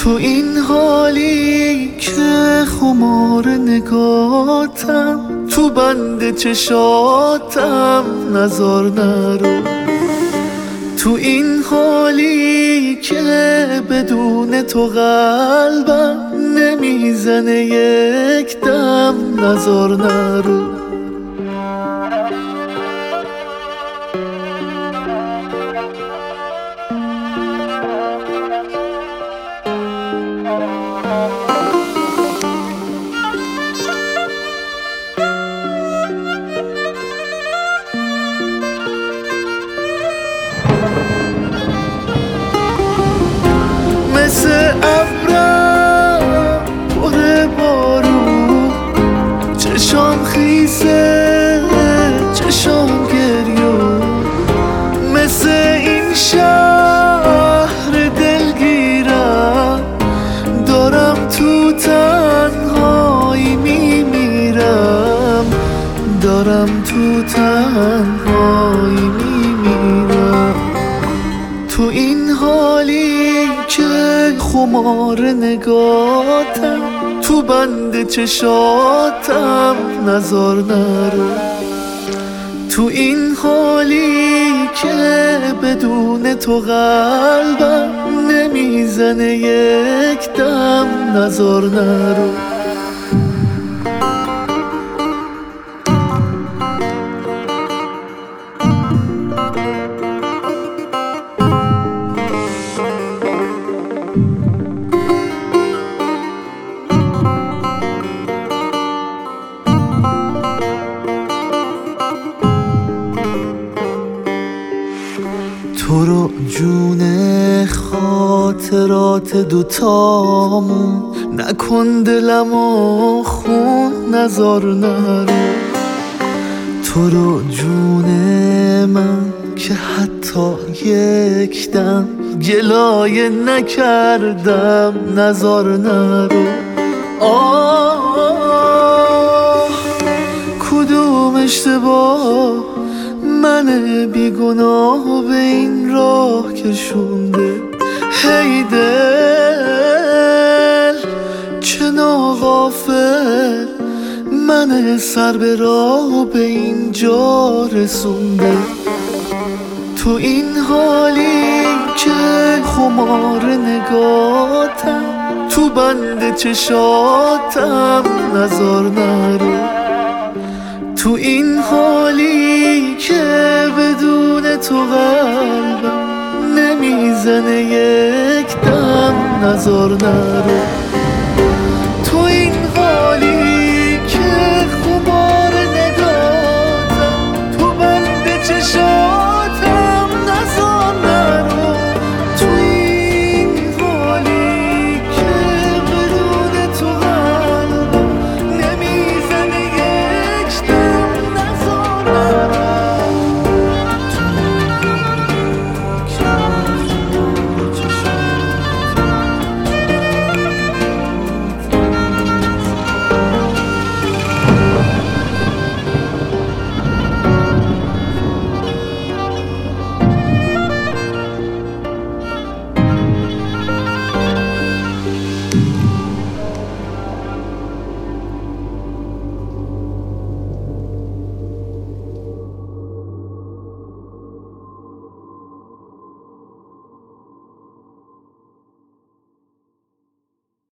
تو این حالی که خمار نگاتم، تو بند چشاتم نزار نرو. تو این حالی که بدون تو قلبم نمیزنه یک دم نزار نرو. مثل ابرم پر بارون، چشام خیسه چشام گریون. مثل این شهر دلگیرم، دارم تو تنهایی میمیرم، دارم تو تنهایی میمیرم. تو این حالی که خمار نگاتم، تو بند چشاتم نزار نرو. تو این حالی که بدون تو قلبم نمیزنه یک دم نزار نرو. تو رو جون خاطرات دوتامون، نکن دلمو خون نزار نرو. تو رو جون من که حتی یک دم گلایه نکردم نزار نرو. آه کدوم اشتباه من بیگناه به این راه کشونده. هی دل چه ناغافل من سر به راه به اینجا رسونده. تو این حالی که خمار نگاتم، تو بند چشاتم نزار نرو. تو این حالی که بدون تو قلبم نمیزنه یک دم نزار نرو.